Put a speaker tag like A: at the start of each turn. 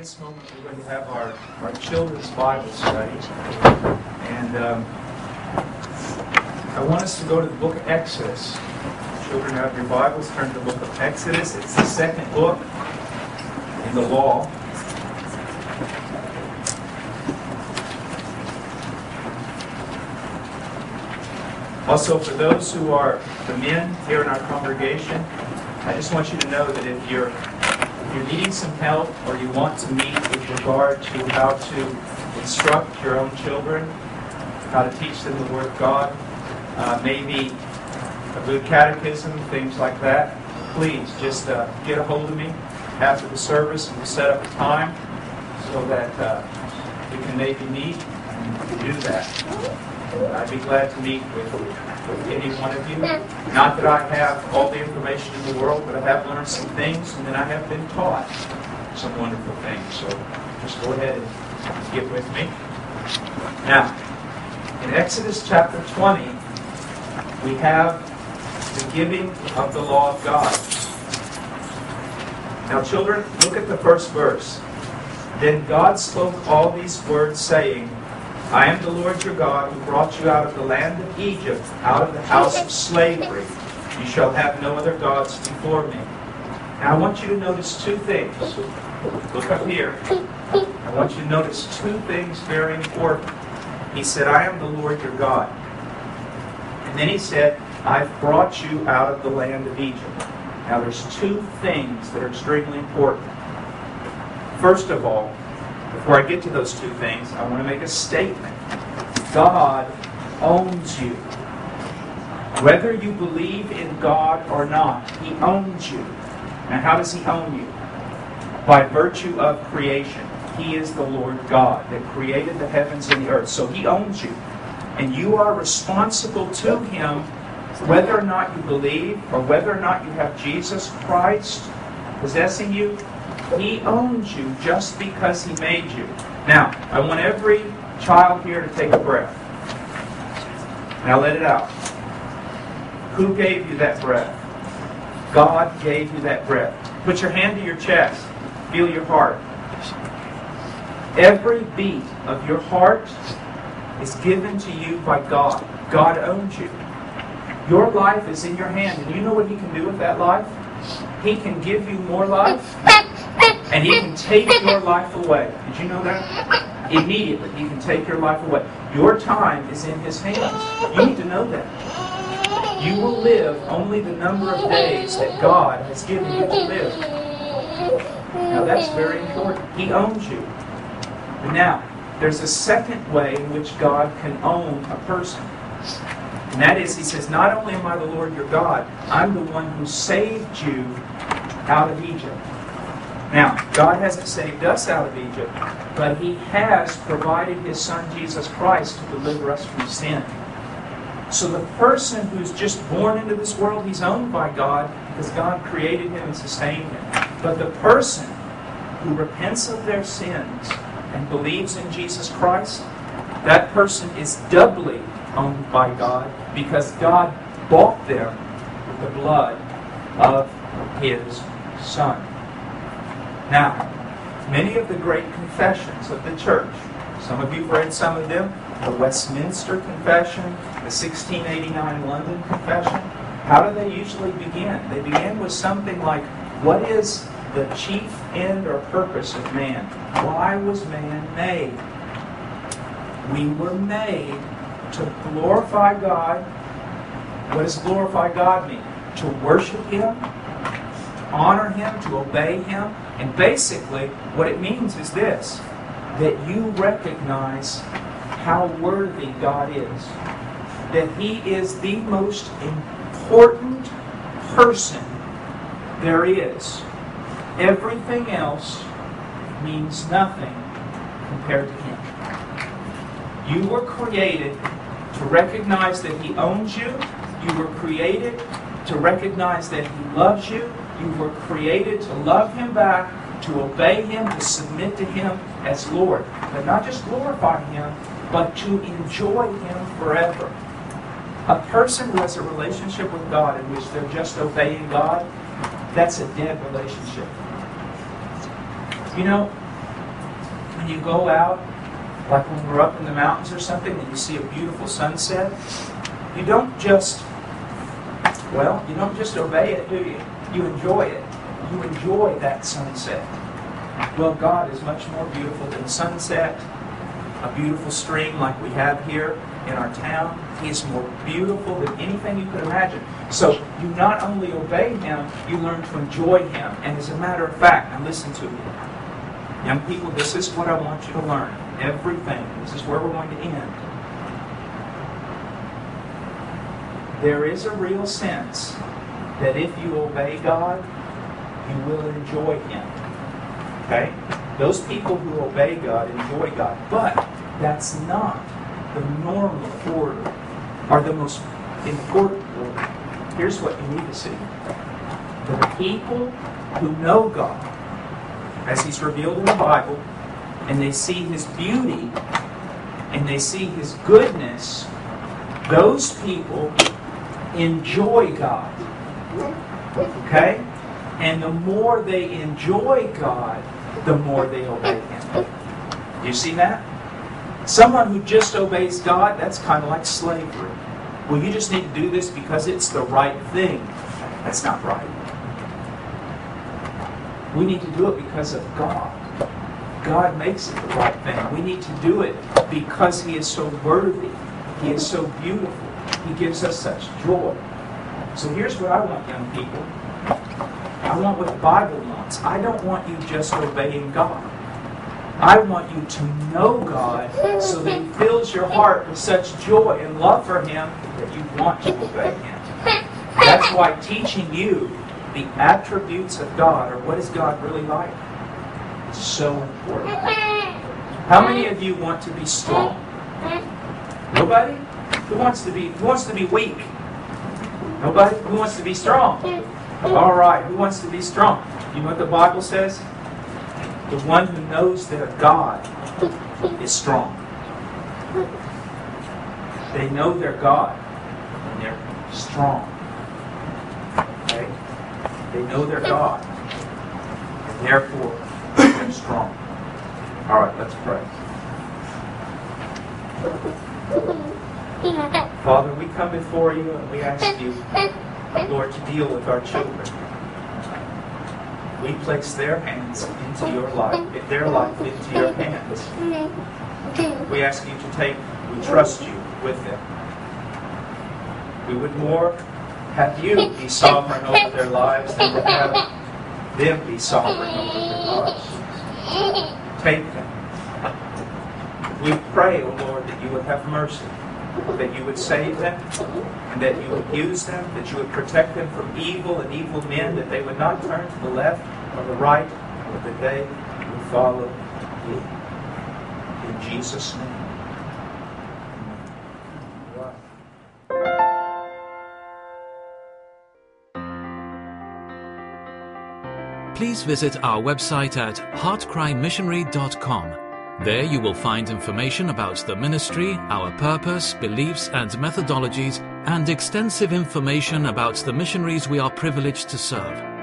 A: this moment we're going to have our children's Bible study. And I want us to go to the book of Exodus. Children, have your Bibles, turn to the book of Exodus. It's the second book in the law. Also, for those who are the men here in our congregation, I just want you to know that if you're needing some help or you want to meet with regard to how to instruct your own children, how to teach them the Word of God, maybe a good catechism, things like that, please just get a hold of me after the service and we'll set up a time so that we can maybe meet and do that. I'd be glad to meet with any one of you. Not that I have all the information in the world, but I have learned some things, and then I have been taught some wonderful things. So just go ahead and get with me. Now, in Exodus chapter 20, we have the giving of the law of God. Now, children, look at the first verse. Then God spoke all these words, saying, I am the Lord your God, who brought you out of the land of Egypt, out of the house of slavery. You shall have no other gods before me. Now I want you to notice two things. Look up here. I want you to notice two things very important. He said, I am the Lord your God. And then he said, I've brought you out of the land of Egypt. Now there's two things that are extremely important. First of all, before I get to those two things, I want to make a statement. God owns you. Whether you believe in God or not, He owns you. Now, how does He own you? By virtue of creation. He is the Lord God that created the heavens and the earth. So He owns you. And you are responsible to Him whether or not you believe or whether or not you have Jesus Christ possessing you. He owns you just because He made you. Now, I want every child here to take a breath. Now let it out. Who gave you that breath? God gave you that breath. Put your hand to your chest. Feel your heart. Every beat of your heart is given to you by God. God owns you. Your life is in your hand. And you know what He can do with that life? He can give you more life. And He can take your life away. Did you know that? Immediately, He can take your life away. Your time is in His hands. You need to know that. You will live only the number of days that God has given you to live. Now that's very important. He owns you. But now, there's a second way in which God can own a person. And that is, He says, not only am I the Lord your God, I'm the one who saved you out of Egypt. Now, God hasn't saved us out of Egypt, but He has provided His Son, Jesus Christ, to deliver us from sin. So the person who's just born into this world, he's owned by God because God created him and sustained him. But the person who repents of their sins and believes in Jesus Christ, that person is doubly owned by God because God bought them with the blood of His Son. Now, many of the great confessions of the church, some of you have read some of them, the Westminster Confession, the 1689 London Confession, how do they usually begin? They begin with something like, what is the chief end or purpose of man? Why was man made? We were made to glorify God. What does glorify God mean? To worship Him, to honor Him, to obey Him. And basically, what it means is this, that you recognize how worthy God is. That He is the most important person there is. Everything else means nothing compared to Him. You were created to recognize that He owns you. You were created to recognize that He loves you. You were created to love Him back, to obey Him, to submit to Him as Lord. But not just glorify Him, but to enjoy Him forever. A person who has a relationship with God in which they're just obeying God, that's a dead relationship. You know, when you go out, like when we're up in the mountains or something, and you see a beautiful sunset, you don't just obey it, do you? You enjoy it. You enjoy that sunset. Well, God is much more beautiful than sunset, a beautiful stream like we have here in our town. He is more beautiful than anything you could imagine. So you not only obey Him, you learn to enjoy Him. And as a matter of fact, now listen to me. Young people, this is what I want you to learn. Everything. This is where we're going to end. There is a real sense that if you obey God, you will enjoy Him. Okay? Those people who obey God enjoy God. But that's not the normal order, or the most important order. Here's what you need to see. The people who know God, as He's revealed in the Bible, and they see His beauty, and they see His goodness, those people enjoy God. Okay? And the more they enjoy God, the more they obey Him. You see that? Someone who just obeys God, that's kind of like slavery. Well, you just need to do this because it's the right thing. That's not right. We need to do it because of God. God makes it the right thing. We need to do it because He is so worthy. He is so beautiful. He gives us such joy. So here's what I want, young people. I want what the Bible wants. I don't want you just obeying God. I want you to know God so that He fills your heart with such joy and love for Him that you want to obey Him. That's why teaching you the attributes of God, or what is God really like, is so important. How many of you want to be strong? Nobody? Who wants to be weak? Nobody? Who wants to be strong? All right, who wants to be strong? You know what the Bible says? The one who knows their God is strong. They know their God, and they're strong. Okay? They know their God, and therefore they're strong. All right, let's pray. Father, we come before You and we ask You, Lord, to deal with our children. We place their hands into Your life, their life into Your hands. We ask You to we trust You with them. We would more have You be sovereign over their lives than to have them be sovereign over their lives. Take them. We pray, O Lord, that You would have mercy, that You would save them, and that You would use them, that You would protect them from evil and evil men, that they would not turn to the left or the right, but that they would follow You. In Jesus' name.
B: Please visit our website at heartcrymissionary.com. There you will find information about the ministry, our purpose, beliefs and methodologies, and extensive information about the missionaries we are privileged to serve.